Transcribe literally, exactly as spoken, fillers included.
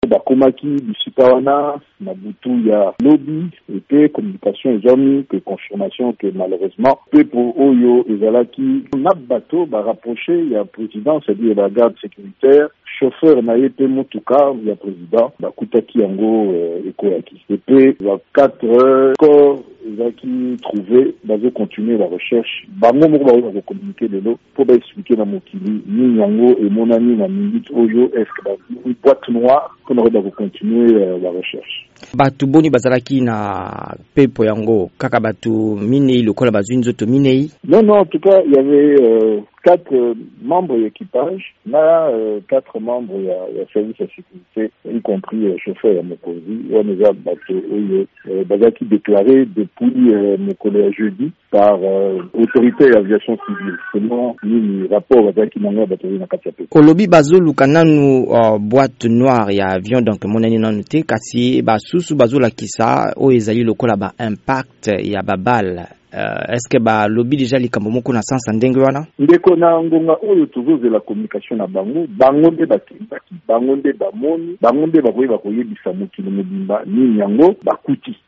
bakomaki bisika wana na butu ya lobby et communication ezami que confirmation que malheureusement pepo oyo ezalaki na bato ba rapproché ya président, c'est-à-dire la garde sécuritaire, chauffeur na yepe motuka ya président bakutaki yango ekoyaki et ba quatre corps ezaki trouvé bazo continuer la recherche bango moko ba communiquer lelo pour ba expliquer na mokili ni yango et monani na minute oyo est-ce que une boîte noire qu'on aurait de continuer euh, la recherche. Batu boni bazalaki na pepo yango kaka batu minei lokola bazwinzoto minei. Non non, en tout cas il y avait euh, quatre euh, membres d'équipage, là euh, quatre membres il y a, il y a service de sécurité y compris euh, chauffeur à Mokozi. On les a battu euh, bazaki déclaré depuis euh, Mokola jeudi par euh, autorité d'aviation civile. Selon le rapport bazaki nanga bateri na katiape. Olobi bazolu kananu uh, boîte noire ya avion donc monani nanote kasi basusu bazula kisa o ezali lokola ba impact ya babal. Uh, est-ce que ba lobby déjà likambo moko na sens ndenge wana ndeko na ngonga oyo tuzoze la communication na bango bango nde bakibaki bango nde bamoni bango nde bakoyeba koyebisa mokili mobimba nini yango bakuti